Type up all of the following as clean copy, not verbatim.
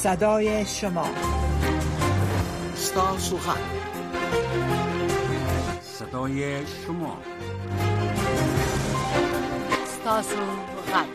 صدای شما. ستاسو غږ. صدای شما. ستاسو غږ.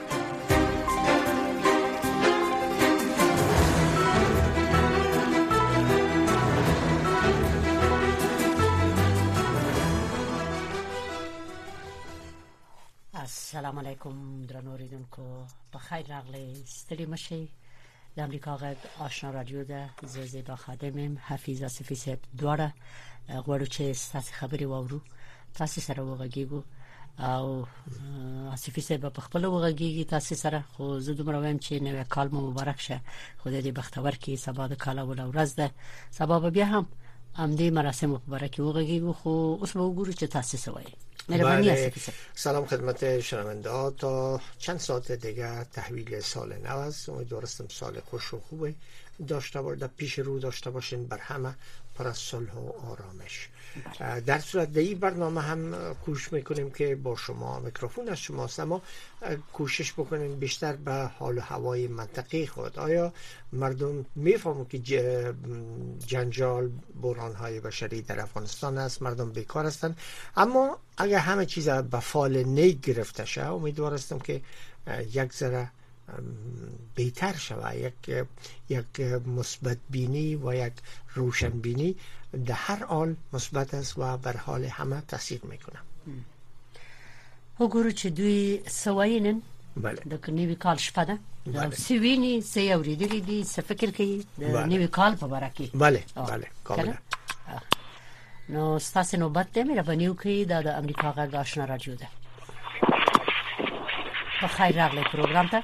السلام علیکم درنو اوریدونکو، بخیر راغلی، ستړي مشئ. د امریکا غږ آشنا رادیو ده، زه زیبا خادمم، حفیظ آصفی صاحب دواړه غواړو چې ستاسو خبرې واورو، تاسو سره وغږیږو او آصفی صاحب په خپل وغږیږي تاسو سره. خو زه دومره وایم چې نوې کال مو مبارک شه، خدای دې بختور کړي. سبا د کال اول ورځ ده، سبا به بیا هم دې مراسم مبارک وغږیږو. خو اوس به وګورو چې تاسو څه وایي. بله. سلام خدمت شنونده ها. تا چند ساعت دیگه تحویل سال نو است. امیدوارم سال خوش و خوبی پیش رو داشته باشین، بر همه پر از صلح و آرامش. در صورت این برنامه هم کوشش میکنیم که با شما، میکروفون از شماست، اما کوشش بکنیم بیشتر به حال و هوای منطقه خود. آیا مردم میفهمن که جنجال، بحران‌های بشری در افغانستان است، مردم بیکار هستند، اما اگر همه چیز به فال نیک گرفته شه، امیدوارم که یک ذره بهتر شود، یک مثبت بینی و یک روشن بینی در هر حال مثبت است و بر حال همه تاثیر میکنه. وګورو چې دوی سوینن بله د نوي کال شپه ده، نو سویني سې اوریدلې دي، څه فکر کوي د نوي کال په اړه کې؟ بله بله کاملا. نو ستاسو نوبت ده، مهرباني وکړئ د امریکا غږ آشنا رادیو ده. بخیر راغلی پروګرام ته.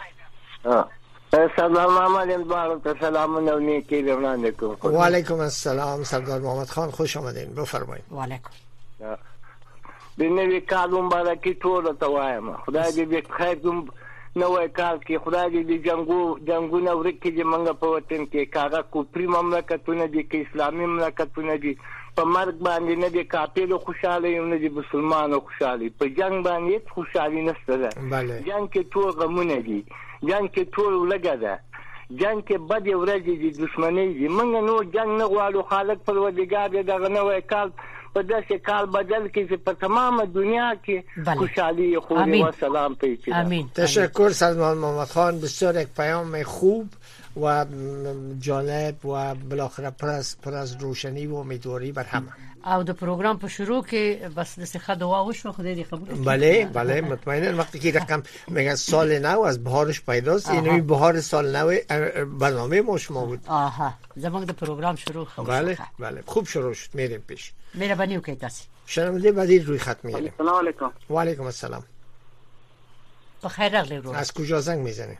سلام علیکم، سلام و نیکی وړاندې کوم. و علیکم السلام سردار محمد خان، خوش آمدین، بفرمایید. و علیکم. د نوي کال مبارکي ټول ته وایم. خدای دې خیر کوم نوې کال کې، خدای دې جنگونه ورکړي چې موږ په وطن کې کاغه کوپری مملکتونه دي کې اسلامي مملکتونه دي، په مرګ باندې نه دي کافرو خوشاله یو، نه دي مسلمانانو خوشاله. په جنگ باندې خوشالي نشته ده. جنگ کې ټول غمونه دي، جنگ کې ټول لګا ده، جنگ کې بد ورځې دي، دښمنۍ دي. موږ نو جنگ نه غواړو، خالق پروردګار دې دغه نوې کال په داسې کال بدل کړي چې په تمامه دنیا کې خوشحالی خوبی و سلام پیچید. آمین. تشکر سردار محمد خان، بسیار یک پیام خوب و جالب و بالاخره پر از روشنی و امیدواری بر همه. او د پروګرام په شروع کې بس د ښه دعا وشو، خدای دې قبول کړي. بله بله مطمئنا. وقتی که رقم میگن سال نو از بهارش پیداست، اینوی بهار سال نو برنامه ما شما بود. آها زمان د پروګرام شروع خو. بله بله خوب شروع شد، میریم پیش. مهرباني وکړئ تاسو. شنونده بعدی روی خط میگیریم. السلام علیکم. و علیکم السلام. بخیر راغلی ورور. از کجا زنگ میزنی؟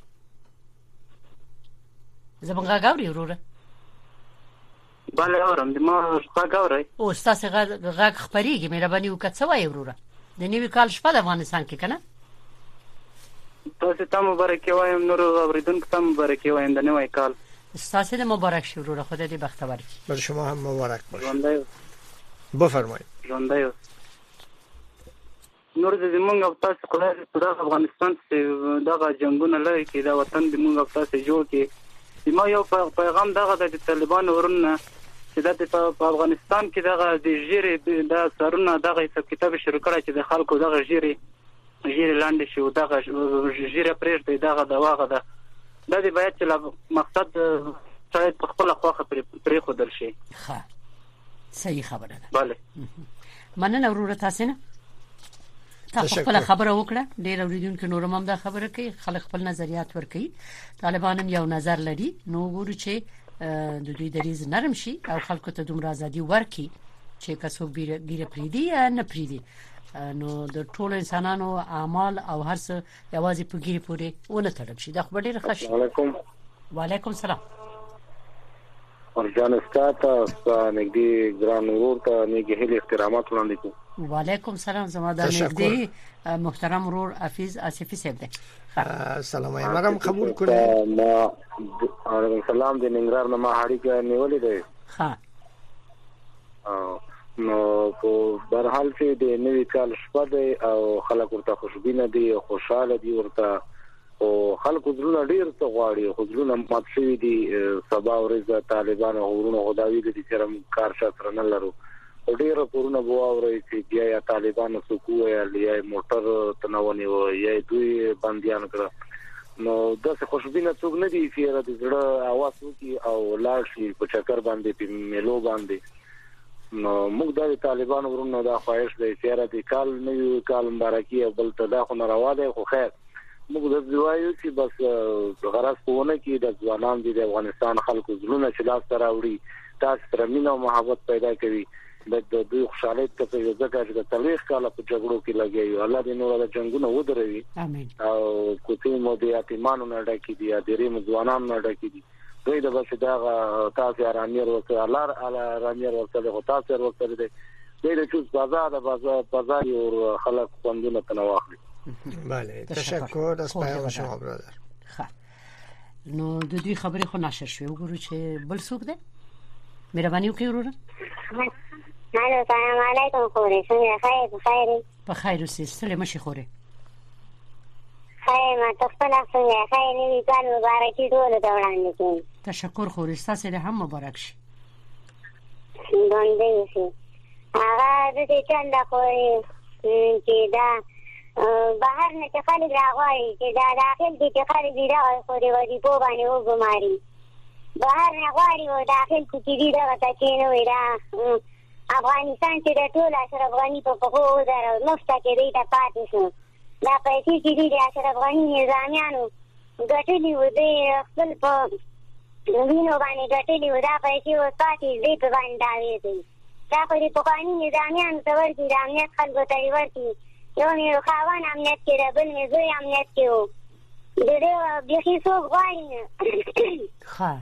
زمان غاوري وروره. بله اورم، د ما غاوري. او ستاسو غاګ خبريږي، مهرباني وکړئ څه وایي وروره. د نوي کال شپه د افغانستان کې کنه؟ تاسو ته مبارک وایم، نور اوریدونکو ته مبارک وایم د نوي کال. ستاسو د مبارک شي وروره، خدای دې بختور کړي. بر شما هم مبارک باشه. ژوندۍ بفرمایید. ژوندۍ نور دې موږ او تاسو خدای د افغانستان څخه دغه جنگونه لري کې دا وطن دې موږ او تاسو جوړ کې. ما یو پیغام دغه د طالبان ورنه چې د افغانستان کې دغه د جیري د سرونه دغه حساب کتاب شروع کړی چې د خلکو دغه جیري لاندې شو، دغه جیري پرېږدي، دغه دواغه ده. دا دې باید چې مقصد شاید په خپل خواخه پرې خودل شي. ښه صحیح خبره ده. bale مننه وروره تاسو نه. تاسو خپل خبره وکړه، ډېر اوریدونکو نور هم دا خبره کوي، خلک خپل نظریات ورکوي. طالبان هم یو نظر لري، نو ګورو چې د دوی دریز نرم شي او خلکو ته دومره ازادي ورکړي چې کڅوګ ګیره پریدي یا نه پریدي. نو د ټولو انسانانو اعمال او هر څه یوازې په ګیره پورې ونه تړل شي. دا خو ډېر ښه شي. علیکم. وعلیکم السلام. ورجان استاته نګدي ګران ورور ته نیکی هلي احترامات وړاندې کوم. وعلیکم السلام. زما د نږدې محترم ورور حفیظ آصفی صاحب دی. سلام مرام قبول کړئ. ما علیکم السلام د ننګرهار نه ما هړی کې نیولې ده. ها نو په بهر حال چې د نوي کال شپه ده او خلک ورته خوشبینه دي او خوشاله دي، ورته او خلکو زړونه ډیر څه غواړي خو زړونه مات شوي دي سبا ورځ طالبان او ورونه خدایي دي چې کار شاتره نه لرو ډیر پورونه بواوري چې بیا یا طالبان سکو یا موټر تنونی او یا دوی باندېان کړ نو داسې خوشبینه څوک نه دي چې د زړه اواز وکي او لاړ شي په چکر باندې په میلو باندې نو موږ د طالبان ورونو دا خواهش دی چې د کال نوی کال مبارکي او بل ته دا خو نه روا دی خو خیر موږ د ځوایو چې بس غرض کوونه کې د ځوانان د افغانستان خلکو زلونه چې لاس تر راوړي تاسو سره مینه او محبت پیدا کوي د دوی خوشاله ته په یو ځای کې د تاریخ کاله په جګړو کې لګي الله دې نور د جنگونو ودروي امين او کوتي مو د یتیمانو نه ډکې دي د ریمو ځوانانو نه ډکې دي دوی د بس دا تاسو رامیر وکړه الله رامیر وکړه تاسو ورته دي دوی د چوز بازار او خلک خوندونه تنواخلي بله تشکر از پیام شما برادر. خب نو د دې خبرې خو نشر شوی وګورو چې بل څوک ده مهرباني وکړئ وروره. السلام علیکم خوري څنګه خیر په خیر اوسې ستړي مشي خوري خیر ما تخپل څنګه خیر نوی کال مبارک ټول ته وړاندې کوم. تشکر خوري تاسو له هم مبارک شي. باندې شي هغه د دې چنده خوري چې دا بهر نه چې خالي راغوي چې دا داخل دي چې خالي دی راغوي خوري ودی په باندې وګماري بهر نه غواړي او داخل کې دی دا ته چې نو ویرا افغانستان چې د ټول اشرف غنی په پخو درو نفته کې دی ته پاتې شو دا پیسې چې دی د اشرف غنی نظامیانو ګټلې و دی خپل په وینو باندې ګټلې و دا پیسې و پاتې دی په باندې داوي دی دا په دې پخواني نظامیانو ته ورکړي د امنیت خلکو ته ورکړي یو مې خاوان امنیت کې بل مې زوی امنیت کې و د دې بیخي څوک غواړي نه ښه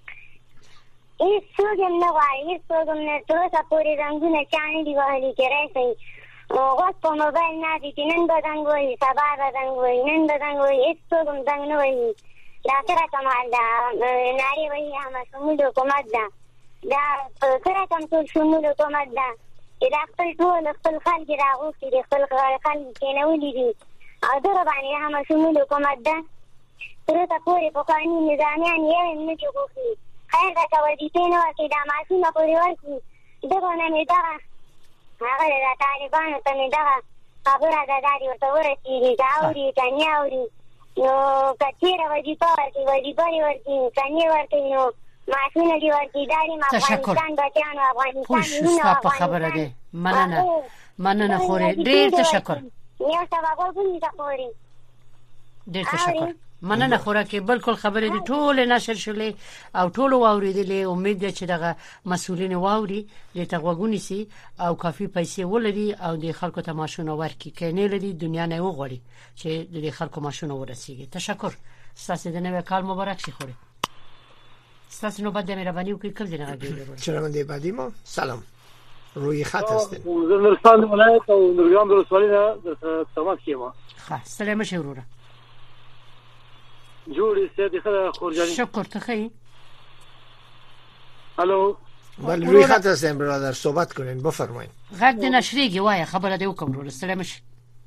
هیڅ څوک هم نه غواړي هیڅ څوک هم نه تر اوسه پورې رنګونه چا نه دي وهلي چې راشئ غوږ په موبایل ناست چې نن به زنګ وهي سبا به زنګ وهي نن به زنګ وهي هیڅ څوک هم زنګ نه وهي دا سره کمال ده نارې وهي هغه شمول حکومت ده دا سره کم ټول شمول حکومت ده چې دا خپل ټول خپل خلک راغوښتي دي خپل خلک کېنولي دي او دغه باندې هغه شمول حکومت ده تر اوسه پورې پخواني نظامیان یې هم نه دي غوښتي خیر دا که وظیفې نه ورکړي دا معاشونه پورې ورکړي دغه نه مې دغه هغه د طالبانو ته مې دغه خبره ده دا دې ورته ورسېږي که اوري که نه اوري نو که چېرې وظیفه ورکړي وظیفه دې ورکړي که نه ورکړي نو معاشونه دې ورکړي دا دې افغانستان بچیانو افغانستان ستا په خبره دی مننه خورې ډېر تشکر یو سبا غوږونې ته خورې ډېر تشکر مننه خوره کې بالکل خبرې دي ټول نشر شولې او ټول واوریدلې امید ده چې دغه مسؤلین واوري د تغوګونی سي او کافي پیسې ولري او د خلکو ته ماشونه ورکړي کینې لري دنیا نه وغوړي چې د خلکو ماشونه ورسیږي. تشکر ستاسو د نوې کال مبارک شي خوري ستاسو نو بده مهرباني وکړئ کله نه راګي شنونده بعدی ما سلام روی خط هستیم نورستان ولایت او نورګرام ولسوالۍ نه تماس کیما ښه سلام شوروره جوړې سید خدای خورجانی شکر ته خی الو بله روی خط هستیم برادر صحبت کنین بفرمایید غږ د نشریږي وای خبره دی وکم ورو سلام شي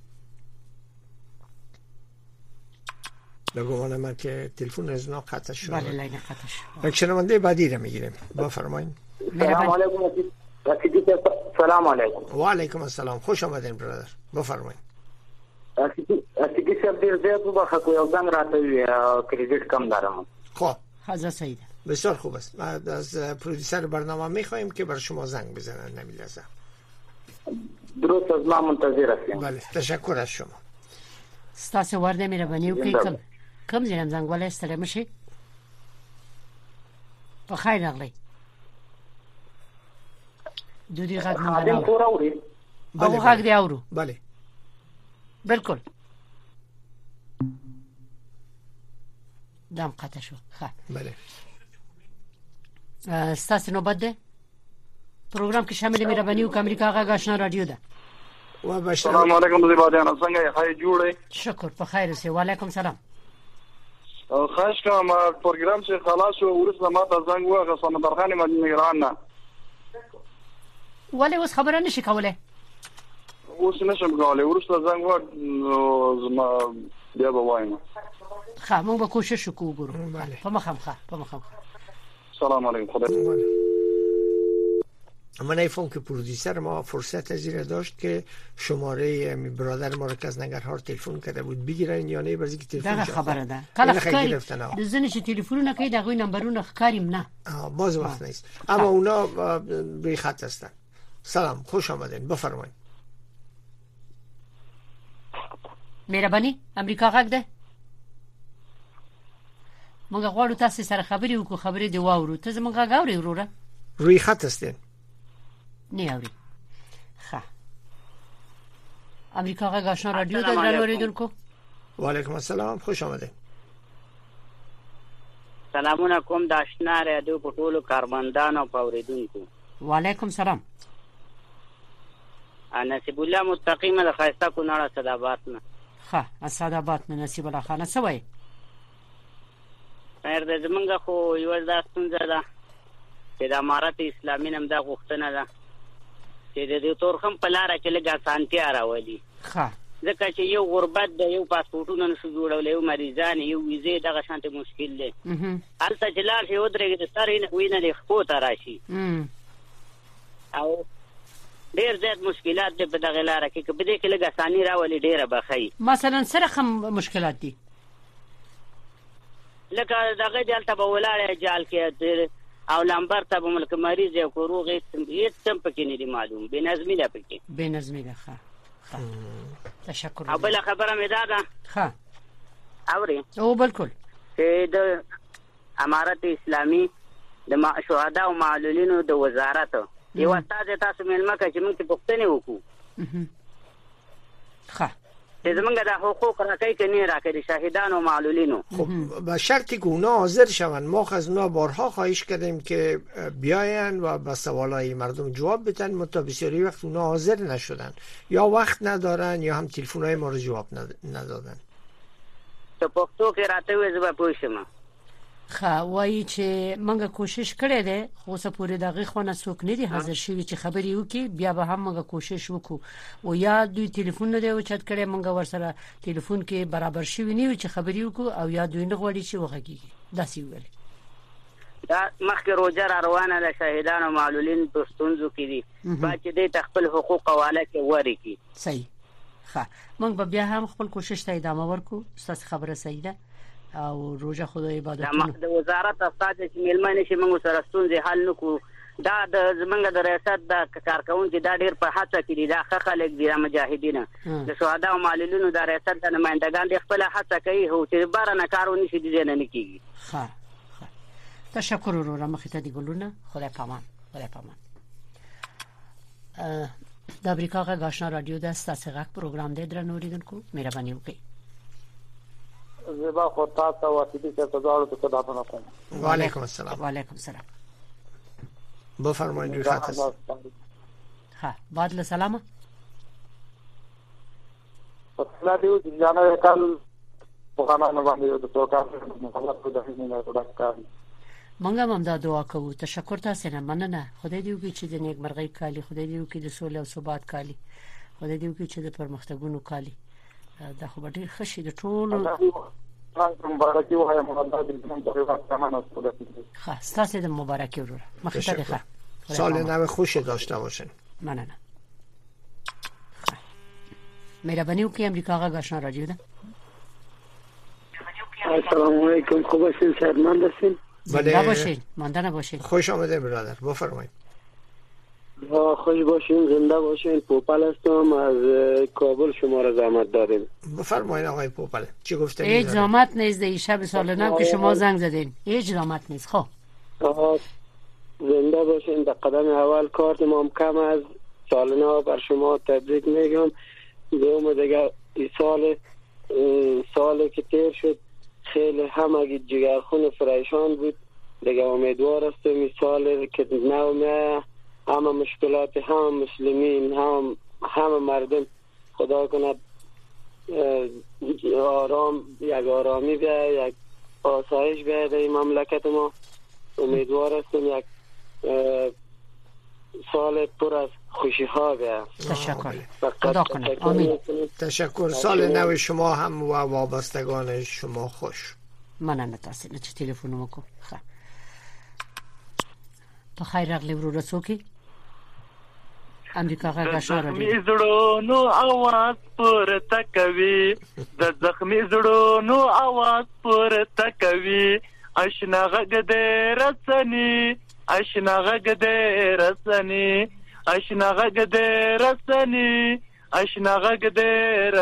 بگوانم من که تلفن از نا قطع شد بله لاین قطع شد یک شنونده بعدی رو میگیریم بفرمایید. سلام علیکم سلام علیکم و علیکم السلام خوش آمدین برادر بفرمایید. اصلی شب دیر زیاد بخواه که یو زنگ راتوی کریدیت کم دارم. خب حاضر سعید بسیار خوب است. ما از پرودیسر برنامه میخوایم که بر شما زنگ بزنن نمیلازم. درست از ما منتظر هستیم. بله تشکر از شما. ستاسو ورده مهرباني وکړئ کم ځینم زنګ ولې ستړي مشي په خیر راغلی دوی غږ نه راوړي او غږ دی اورو بله بالکل دم قطع شو ښه بله ستاسو نو بده پروګرام کې شامل مهرباني وکړئ امریکا غږ آشنا رادیو ده. السلام علیکم زیبادیان څنګه یې جوړې شکر په خیر اوسې وعلیکم سلام خواهش کوم پروګرام چې خلاص شو ورسره ما ته زنګ وغه سمندر خان مدینه ګران نه ولې اوس خبره نشي کولای اوس نشم کولای ورسره زنګ و زما بیا به وایم. خب ما با کوشش کو برو. بله. پمخم. سلام علیکم. خدا. من ایفون که پرودیسر ما فرصت از این داشت که شماره برادر ما رو که از ننگرهار تلفن کرده بود بگیرن یا نه برای که تلفن دغه خبره ده کله خکاری د زنه چې تلیفون کوي دغه نمبرونه خکاریم نه باز وقت نیست اما اونا روی خط هستن. سلام خوش آمدین بفرمایید. مهرباني امریکا غږ ده موږ غواړو تاسو سره خبرې وکړو خبرې دی واورو ته زموږ غږ اوري وروره روی خط هستین نه اوري ښه امریکا غږ آشنا رادیو د اوریدونکو و علیکم السلام خوش آمدین. سلامونه کوم د آشنا رادیو په ټولو کارمندانو او اوریدونکو. و علیکم السلام. نصیب الله مستقیم د خایسته کو نړه صدابات نه ها اسعدآباد نه نصیب الله خان سوي خیر د زمونږ خو یو ځل ستونزه ده چې د امارت اسلامي نم دا غوښتنه ده چې د دې تورخم په لار کې لږه سانتیا راولي ها ځکه چې یو غربت د یو پاسپورټونو نشو جوړول یو مریضان یو ویزه دغه شانته مشکل دی هلته چې لار شي ودرېږي د سره وینه د خپو ته راشي او ډېر زیات مشکلات دي په دغه لار کې په دې کې لږه اساني راولي ډېره بخي مثلا سره کوم مشکلات دي لکه دغه دلته به ولاړ جال کې او لمبر ته به ملک مریض یو کوروغ هیڅ څه پکې نه دي معلوم بنظمي ده پکې بنظمي ده ښه تشکر او بل خبره مې ده ښه اوري او بالکل چې د امارت اسلامي د شهدا او معلولینو د وزارت یو استاد تاسو ملما کې چې موږ ته پوښتنه وکړو ښه زمونږ د حقوق راکې کني راکې شاهدان و معلولینو خب با شرطی که اونا حاضر شوند ما از اونا بارها خواهش کردیم که بیاین و به سوالای مردم جواب بدن متا بسیاری وقت اونا حاضر نشدن یا وقت ندارن یا هم تلفن‌های ما رو جواب ندادن. ته پښتو کې راته وې زما پوښتنه وایي چې موږ کوشش کړې ده خو څه پوری دغه خونه څوک نه دي حاضر شوی چې خبري وکي بیا به هم موږ کوشش وکړو او یا دوی ټلیفون نه دی او چت کړي موږ ورسره ټلیفون کې برابر شوی نه چې خبري وکړو او یا دوی نه غوړي چې وغږیږي داسې ویل دا مخکې روزه روانه ده شاهدان او معلولین په ستونزو کې دي با چې د خپل حقوق حواله کې وری کی صحیح ښه موږ به بیا هم خپل کوشش ته ادامه ورکو ستاسو خبره صحیح ده او روزه خدای عبادتونه د وزارت استاد چې ملمنه شي موږ سره ستونزې حل نکو دا د زمنګ د ریاست د کارکونکو دا ډیر په هڅه کې دي دا خلک دي مجاهدین د شهدا او معلولینو د ریاست د نمائندگان د خپل هڅه کوي او چې بار نه کارونه شي دي نه کیږي ها تشکر ورو مخې ته دی ګلونه خدای پامان د امریکا غږ آشنا رادیو د ستاسو غږ پروګرام دی درنوریدونکو مهرباني وکړئ زبا خو تاسو واسطه ته تزاړو ته خدمت کوم. و علیکم السلام. و علیکم السلام. بفرمایید روی خط هست. ها بعد السلام. اصلا دیو جانا کال بخانه باندې د توکار محمد خدای دې نه راکړي. مونږ هم دا دعا کوو تشکر تاسو نه مننه خدای دې وکړي چې د نیک مرغۍ کالی خدای دې وکړي د سولې او ثبات کالی خدای دې وکړي چې د پرمختګونو کالی دا خو ډېر خوشي د ټولو مبارکي وایم الله دې موږ ته ورسمانه ستاسو ښه ستاسو د مبارکي ورور مخې ته ښه سال نو خوش داشته باشین. مننه مهرباني وکړئ امریکا غږ آشنا رادیو ده. السلام علیکم خوب هستین سرمند هستین؟ زنده باشین ماندنه باشین خوش آمده برادر بفرمایید. خوش باشین زنده باشین. پوپل هستم از کابل شما را زحمت دادیم. بفرمایید آقای پوپل چی گفتین؟ هیچ زحمت نیست دی شب سال نو که شما زنگ زدین هیچ زحمت نیست. خب زنده باشین. در قدم اول کارت ما کم از سال نو بر شما تبریک میگم. دوم دیگه این سالی که تیر شد خیلی همه جگرخون فریشان بود دیگه. امیدوار هستم این سال که نو میه همه مشکلات همه مسلمین همه مردم خدا کند یک آرامی بیاید یک آسایش بیاید در این مملکت ما. امیدوار هستم یک سال پر از خوشی ها ده. تشکر. خدا کنه. آمین. تشکر. سال نو شما هم و وابستگان شما خوش. منم متاسفم چه تلفنمو کو. خب. په خیر راغلی ورو رسوکی امریکا غږ اشاره زخمی زړونو आवाज پورته کوي د زخمی زړونو आवाज پورته کوي آشنا غږ دې رسني آشنا غږ دې رسني آشنا غږ دې رسني آشنا غږ دې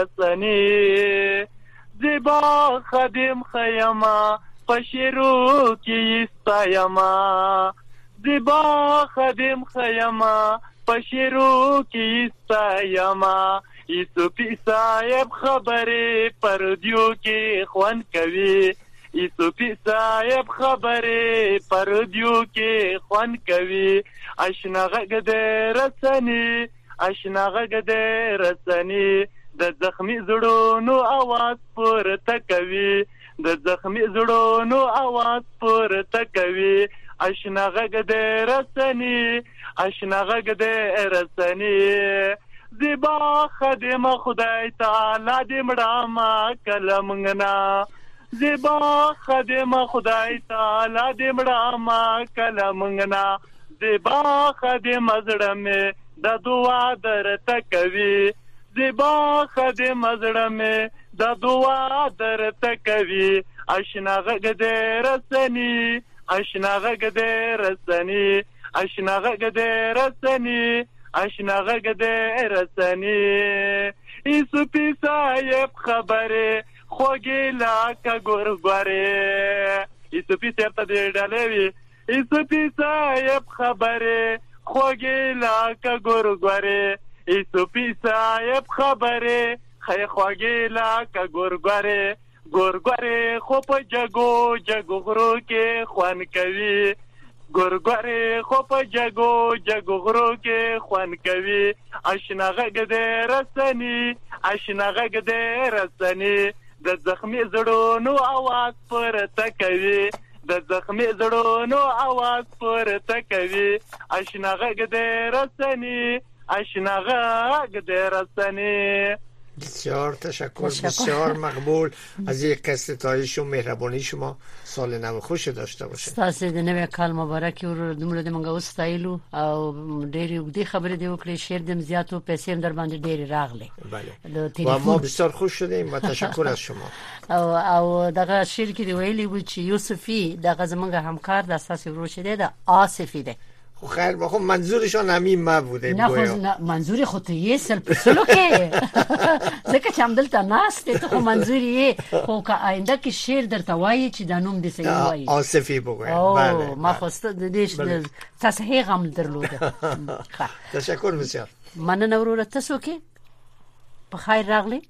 رسني زیبا خادم خیما پشیرو کی استایما زیبا خادم خیما پشیرو کی استایما یوسفی صاحب خبره پردیو کې خوان کوي یوسفی صاحب خبره پردیو کې خوان کوي آشنا غږ دې رسني آشنا غږ دې رسني د زخمی زړونو आवाज پورته کوي د زخمی زړونو आवाज پورته کوي آشنا غږ دې رسني آشنا غږ دې رسني زیبا خادم خدای تعالی دې مړه کلمغنا زیبا خادم خدای تعالی دې مړه کلمغنا زیبا خادم زړه مې د دعا درته کوي زیبا خادم زړه مې د دعا درته کوي آشنا غږ دې رسني آشنا غږ دې رسني آشنا غږ دې رسني آشنا غږ دې رسني یوسفی صاحب خبره خوږی لکه ګورګورې یوسفی صاحب ته دې ډالې وي یوسفی صاحب خبره خوږی لکه ګورګورې یوسفی صاحب خبره خوږی لکه ګورګورې ګورګورې خو په جګو جګو غرو کې خوان کوي ګورګورې خو په جګو جګو غرو کې خوان کوي آشنا غږ دې رسني آشنا غږ دې رسني د زخمی زړونو आवाज پورته کوي د زخمی زړونو आवाज پورته کوي آشنا غږ دې رسني آشنا غږ دې رسني بسیار تشکر. بسیار مقبول از یک ستایش و مهربانی شما. سال نو خوش داشته باشه. تاسو د نوې کال مبارک ور دومره د منګه واستایلو او ډېری وګړي خبرې دی وکړي شیر دم زیاتو پیسې هم در باندې ډېری راغلي. بله. و ما بسیار خوش شدیم و تشکر از شما. او دغه شیر کې دی ویلي و چې یوسفی دغه زمونږ همکار د اساس ورو شده د آصفی ده. خیر بخو منظورشان همین ما بوده. نه منظور خود یې سل پسلو کې ځکه چې هم دلته ناسته ته منظور یې خو که آینده کې شعر درته وایي چې د نوم دې صحیح وایي آصفی بگویم. بله ما خوست دې تصحیح هم درلوده. تشکر بسیار. مننه وروره تاسو کې په خیر راغلی.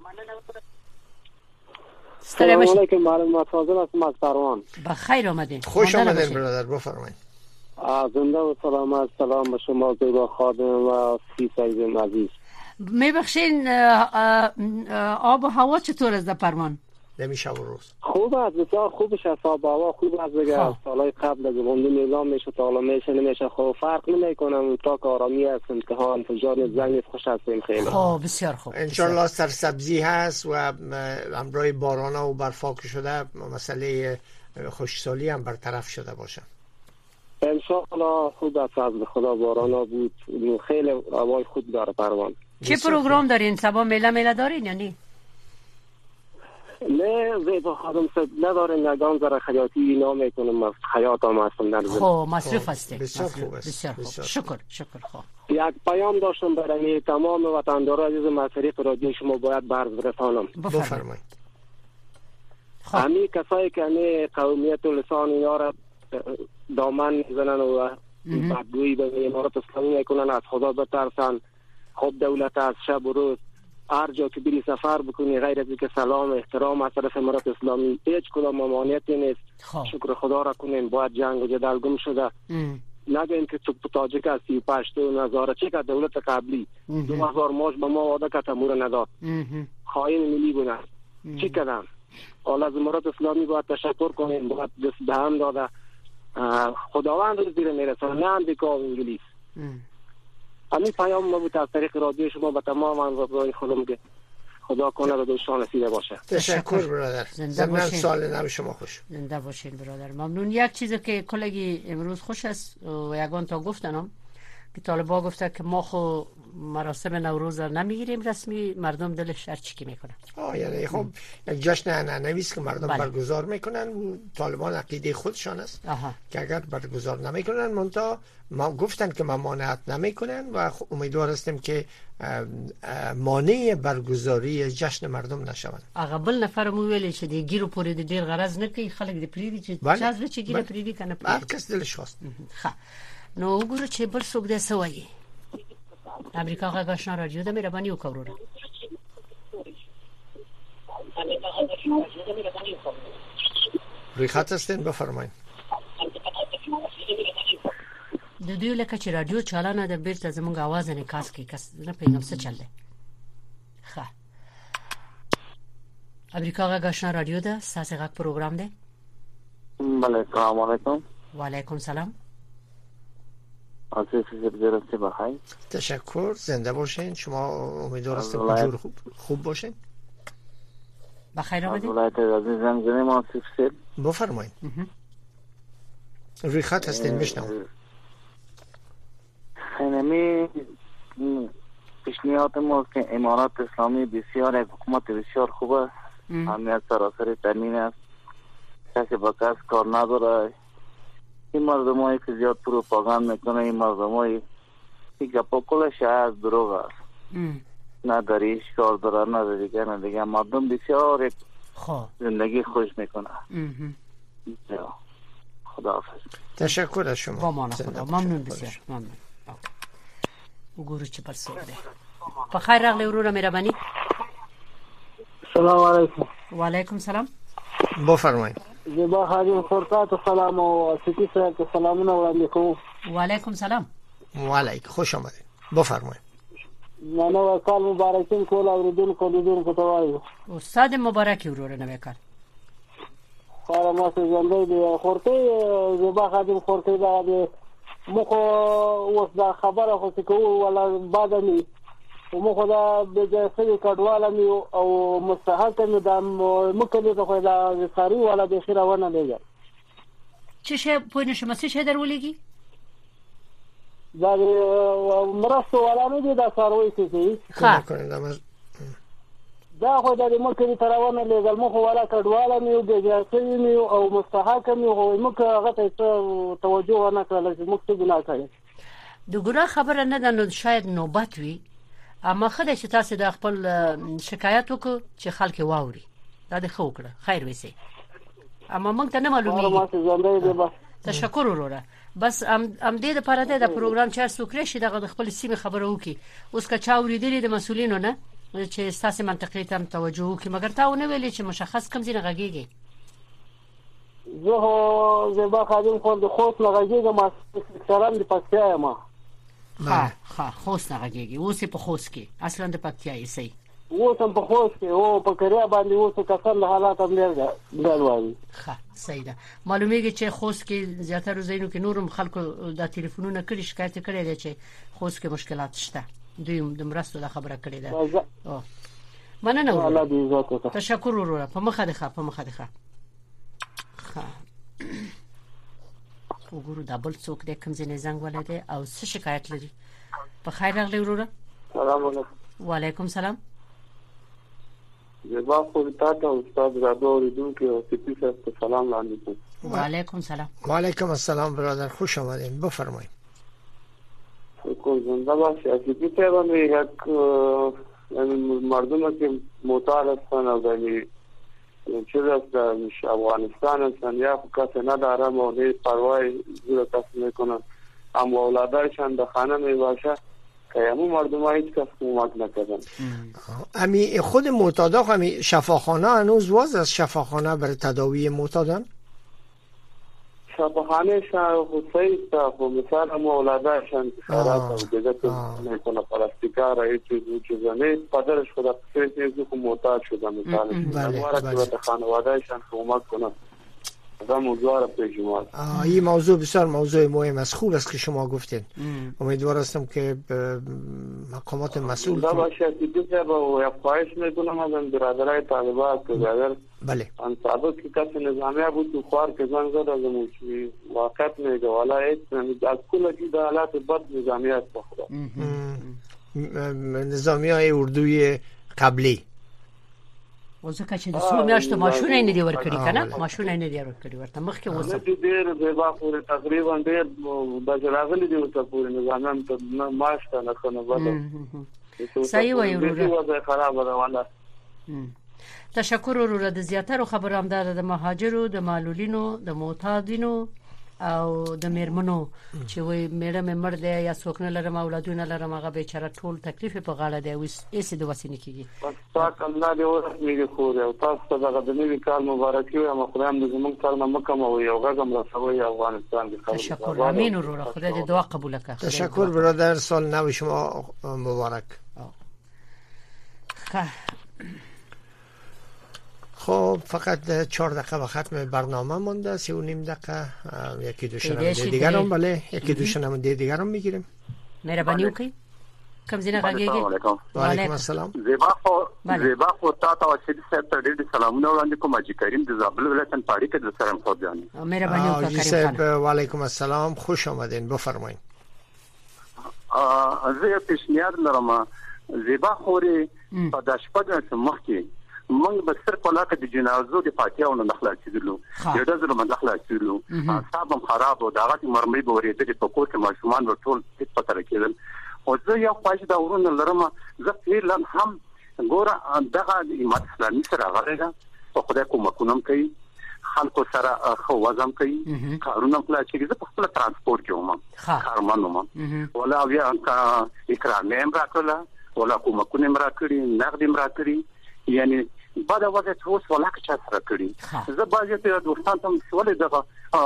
سلام علیکم معلم فاضل هستم از پروان. بخیر آمدین. خوش آمدین برادر بفرمایید. زنده و سلامت. سلام به شما زیبا خادم و سیسایز عزیز. میبخشین آب و هوا چطور است در پروان؟ نمیشه روز خوب است بسیار خوبش است. آب و هوا خوب است دیگه. سالهای قبل از گندم اعلام میشه تا حالا میشه نمیشه خب فرق نمیکنه تا که آرامی است امتحان فجار زنگ خوش هستیم خیلی. خب بسیار خوب. ان شاء الله سرسبزی هست و همراه باران و برفاک شده مسئله خشکسالی هم برطرف شده باشه. انشاءالله خوب است از خدا بارانا بود خیلی هوای خوب داره پروان. چه پروگرام دارین؟ سبا میله دارین یا نه؟ نه زیبا خادم صد ندارین نگان ذره خیاطی اینا میکنم از خیاط هم هستم در زمین. خب مصروف هستی. بسیار خوب است. بسیار خوب. شکر خوب. یک پیام داشتم برای تمام وطنداران عزیز از طریق رادیو شما باید برز برسانم. بفرمایید. همین کسایی که همین قومیت و لسان اینا را دامن میزنن و بدگویی به امارات اسلامی میکنن از خدا بترسن. خب دولت از شب و روز هر جا که بری سفر بکنی غیر از اینکه سلام احترام از طرف امارات اسلامی هیچ کدام ممانعتی نیست. شکر خدا را کنین. باید جنگ و جدل گم شده. نگیم که تو تاجیک هستی پشتو نظاره چه که دولت قبلی 2000 ماش به ما وعده که تمور نداد. خائن ملی بودن. چی کردن؟ حالا از امارات اسلامی باید تشکر کنین. باید دست به هم داده خداوند رو زیر میرسانه نه امریکا و انگلیس. همین پیام ما بود از طریق رادیو شما به تمام اعضای خودم که خدا کنه به دوستان نصیب باشه. تشکر برادر. زنده سال نو شما خوش. زنده باشین برادر. ممنون. یک چیزی که کلگی امروز خوش است و یگان تا گفتنم که طالبا گفته که ما خو مراسم نوروز را نمیگیریم رسمی، مردم دلش هر چی که میکنن. یعنی خب یک جشن عنعنوی است که مردم برگزار میکنن و طالبان عقیده خودشان است که اگر برگزار نمیکنن منتها ما گفتن که ممانعت نمیکنن و امیدوار هستیم که مانع برگزاری جشن مردم نشوند. اقبل نفرمو ویلی چې دی ګیرو پورې د ډیر غرض نه کوي، خلک د پریدي چې چازله چې ګیره پریدي کنه هر کس دلش خواست. نو وګورو چې بل څوک د سوي امریکا غږ آشنا رادیو د مهرباني وکړو. روی خط هستین بفرمایید. د دوی لکه چې رادیو چالانه د بیرته زمونږ आवाज نه کاس کی کس نه پیغام څه چل دی. ښه امریکا غږ آشنا رادیو ده ساسي غږ پروګرام دی. بله السلام علیکم. و علیکم سلام. بخیر. تشکر. زنده باشین. شما امیدوار هستم حضور خوب باشین. بخیر آمدید. ولایت عزیزم زنده ما سفسد بفرمایید. روی خط هستین میشنم. خیلی پیشنهاد ما که امارات اسلامی بسیار حکومت بسیار خوب است. امنیت سراسری تامین است. کسی با کس کار نداره. این مردمایی که زیاد پروپاگاند میکنه، این مردمایی که گپا کلش از دروغ است. نه داریش کار داره نه دیگه مردم بسیار زندگی خوش میکنه. خدا حافظ. تشکر از شما. ممنون بسیار. ممنون. وګورو چې پر څه ده. په خیر راغلی وروره مهرباني. السلام علیکم. و علیکم سلام. بفرمایید. زبا خادم خورقات سلام و سپی صاحب سلامونه وړاندې کوم. و علیکم سلام. و علیکم خوش آمدید. بفرمایید. نو کال مبارکین کول اوریدونکو لیدونکو ته وایو. استاد مبارک وروره نو وکړ. خیر ما څه ژوندۍ دی خورته زبا خادم خورته دا مخ اوس دا خبره خو څه کوو ولا بعد نه مخ دا د جسدي کډواله مې او مستحق مې دا مکلې ته خو دا ساری ولا د خیره ونه لګا چې شه په نشم څه شه درولېږي دا مرستو ولا نه دي دا ساروي څه ښه دا خو د مکلې تر ونه لګل مخ ولا کډواله مې د جسدي مې او مستحق مې هو مکه هغه ته توجه نه کړل چې مکه ګناه کړي د ګناه خبره نه ده، نو شاید نوبت وي، اما خدای چې تاسو د خپل شکایت وکړو چې خلک واوري دا د خو کړه خیر وسی، اما موږ ته نه معلومیږي. تشکر وروره. بس ام دې لپاره د پروګرام چار سوکري شي دغه خپل سیمه خبره وکي. اوس که چا اوریدلې د مسولینو نه چې تاسو منطقې ته توجه وکي، مګر تاسو نه ویلې چې مشخص کم ځای غږیږي. زه زبا خادم خو د خوست لغږیږم ما سلام د پکتیا ما. ها خوست نغږیږي. اوس په خوست کې اصلا د پکتیا یې سي. اوس په خوست کې او په کریا باندې اوس کسان حالات هم لري دلوالي. ښه صحیح ده. معلومیږي چې خوست کې زیاتره زینو کې نورم خلکو د ټلیفونونو کړي شکایت کړي دي چې خوست کې مشکلات شته. دوی د مرستو د خبره کړي ده. او مننه. الله دې عزت وکړي. تشکر وروره. په مخه ده په مخه ده. ښه وګورو دا بل څوک د کوم ځای زنګ ولده او څه شکایت لري. په خیر راغلی وروره. سلام علیکم. و علیکم سلام. زبا خو ته استاد رادو اوریدونکو او سپی صاحب سلام علیکم. و علیکم سلام. و علیکم السلام برادر خوش آمدین. بفرمایید. کو زنده باشی. سپی صاحب یک مردم که معتاد هستن او دنی چیز است در افغانستان هستن یا کسی ندارم و نه پروای زیر کسی میکنن اما اولادایشان در خانه میباشه که همون مردم ها هیچ کس کمک نکردن. امی خود معتادا همی شفاخانه هنوز واز از شفاخانه برای تداوی معتادن؟ شفاخانه شان خصوصی است و مثال هم اولادایشان شراب و دیگه میکنه پلاستیکا را هیچ چیزا نیست پدرش خدا قصه نیست که معتاد شده مثال دواره که به خانوادهشان کمک کنن. موضوع را پیش اومد. این موضوع بسیار موضوع مهم است. خوب است که شما گفتین. امیدوار هستم که مقامات مسئول خدا باشه دیگه با خواهش میکنم از برادرای طالبات که اگر بله ان سابق که کسی نظامیه بود تو خوار که زنگ زد از موشی واقعیت میگه والا از کل کی در حالات بد نظامیه است بخدا نظامیه اردوی قبلی وځکه چې د څو میاشتو ماشونه نه دی ورکړي کنه ماشونه نه دی ورکړي ورته مخکې وځه ډېر زیبا پورې تقریبا ډېر بجراغلی دی ورته پورې نظامیان ته ماشته نه کنه بده صحیح وایي وروره خراب ده والا تشکر وروره د زیاتره خبر همدار د مهاجرو د معلولینو د معتادینو او د میرمنو چې وای میړه مې مړ دی یا څوک نه لرم اولادونه لرم هغه بیچاره ټول تکلیف په غاړه دی او هیڅ د وسینې کیږي پاک الله دې ورسمېږي خو او تاسو ته دغه د نوي کال مبارکي او خدای دې زموږ کار نه مکم او یو غږم رسوي افغانستان کې تشکر امین وروره خدای دې دعا قبول کړي تشکر برادر سال نو شما مبارک خب فقط 4 دقیقه و ختم برنامه مونده 3.5 دقیقه یکی دو شنونده دیگر هم بله یکی دو شنونده دیگر هم میگیریم مهربانی وکړئ کوم ځینه غږیږي و علیکم السلام زیبا خو تاسو او شهید صاحب ته ډېر سلامونه وړاندې کوم حاجی کریم د زابل ولایت پاړی کې د سرم خو ځاني مهربانی وکړئ کریم خان و علیکم السلام خوش آمدین بفرمایید زه پیشنهاد لرم زیبا خوري په داشپد مخ کې موږ به صرف علاقه د جنازو د فاتحه نه خلاصېدلو یو د زلم نه خلاصېدلو صاحب خراب او دغه مرمۍ به ورېدل په کور کې ماشومان ټول هیڅ پته راکېدل او زه یو پاش دا ورونه لرم زه پیرلم هم ګوره دغه امت اسلامي سره غړېږه په خدای کومکونم کوي خلکو سره خو وزم کوي کارونه خلاصېږي زه په خپل ترانسپورت کې وم کارمن وم ولا بیا اکرامې هم راکړله ولا کومکونه هم راکړي نقد هم راکړي یعنی بعد وخت اوس ولاکه چا سره کړی زه باید ته دوستان ته ولې دغه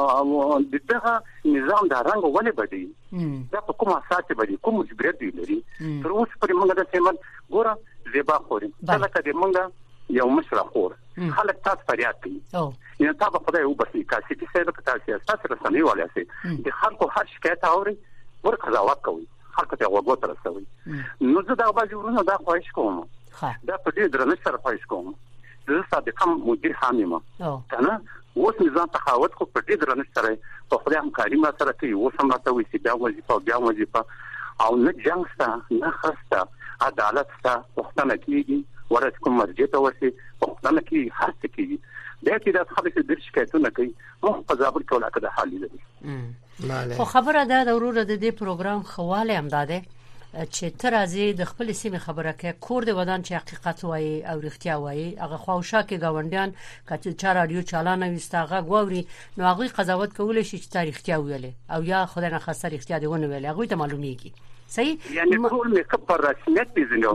نظام دا رنګ ولې بدی دا په کومه اساس باندې کوم جبرت دی لري تر اوسه پرې موږ د سیمن ګوره زیبا خوري څنګه کده موږ یو مشره خور خلک تاسو فریاد کوي یعنی تاسو په دې وبسي کاسي چې څه د تاسو تاسو رسنۍ والي سي د خلکو هر شکایت اوري ورته قضاوت کوي خلکو ته وګورئ رسوي نو زه دا باندې ورونه دا خواهش کوم دا په دې درنه سره خواهش کوم زه صادقم مدیر حامیم کنه اوس نظام تخاوت کو په دې درنه سره په خپل همکاري ما سره کوي اوس هم راته وي چې بیا وظیفه او نه جنگ ستا نه خسته عدالت ستا وختنه کیږي ورته کوم مرجع ته وسی وختنه کیږي هر څه کیږي دا چې د خلکو د شکایتونه کوي مو په ځابل کې ولاکه د حالي لري خو خبره ده د وروره د دې پروګرام خواله هم داده چې تر ازي د خپل سیمه خبره کې کور د ودان چې حقیقت وایي او رښتیا وایي هغه خواوشا کې گاونډیان کته چا رادیو چالانه وستاغه غووري نو هغه قضاوت کول شي چې تاریخ ته ویلې او یا خدای نه خاصه رښتیا دی ونه ویلې هغه ته معلومیږي صحیح یعنی ټول مې خبر رسمیت پیژنو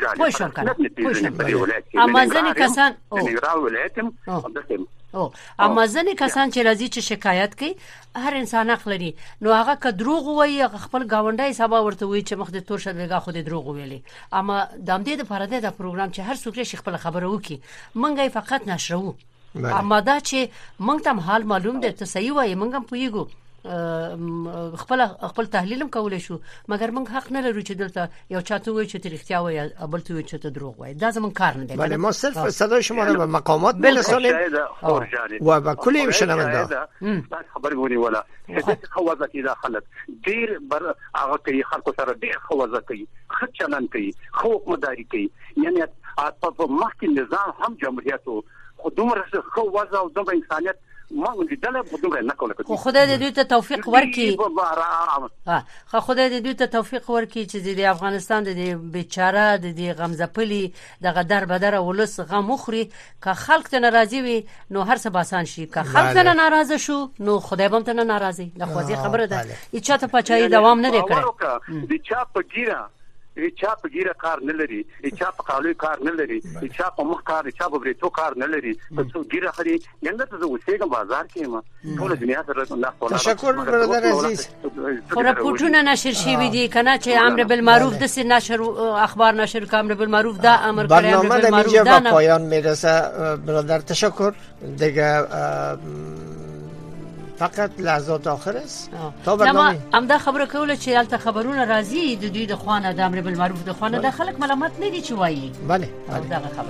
اورجاني اما ځنې کسان ولایتم او اما ځنې کسان چې راځي چې شکایت کوي هر انسان حق لري نو هغه که دروغ وایي خپل گاونډي سبا ورته وایي چې مخ د تور شدګه خو د دروغ ویلي اما د دې لپاره د پروګرام چې هر څوک شي خپل خبره وکي مونږه فقط نشرو اما دا چې مونږ ته حال معلوم دی ته صحیح وایي مونږ هم پویګو خپل تحلیل هم کولای شو مګر موږ حق نه لرو چې دلته یو چاته وایي چې رښتیا وایي بل ته وایي چې دروغ وایي دا زمون کار نه دی بله ما صرف صدای شما رو به مقامات برسونیم و به کلی شنونده خبر بونی ولا خوازه کی داخلت ډیر بر هغه کوي خلکو سره ډیر خوازه کوي خچلن کوي خو مداري کوي یعنی په مخکې نظام هم جمهوریت خو دومره خوازه او دومره انسانیت ما ولیدل په دومره نه کوله خو خدای دې ته توفیق ورکړي خو خدای دې ته توفیق ورکړي چې د افغانستان د بیچاره د غمزپلی دغه در بدر ولس غم مخري که خلک ته ناراضي وي نو هر څه باسان شي که خلک ته ناراضه شو نو خدای به ته ناراضي د خوځي خبره ده چې ته پچای دوام نه دی کړی د چا په ګیره چا په ګیره کار نه لري چا په قالوي کار نه لري چا په مخ کار چا په بریتو کار نه لري څو ګیره خري ینده ته وسېګم بازار کې ما ټول دنیا سره الله تعالی تشکر برادر عزیز خو راپورټونه نشر شوي دي کنه چې امر بالمعروف د سر نشر اخبار نشر که امر بالمعروف دا امر کړی برنامه د اینجا به پایان میرسه برادر تشکر دیگه فقط لحظات آخر است تا برنامه هم دا خبره کوله چې الته خبرونه راځي د دوی د خوانه د امر بالمعروف د خوانه د خلک ملامت نه دي چې وایي بله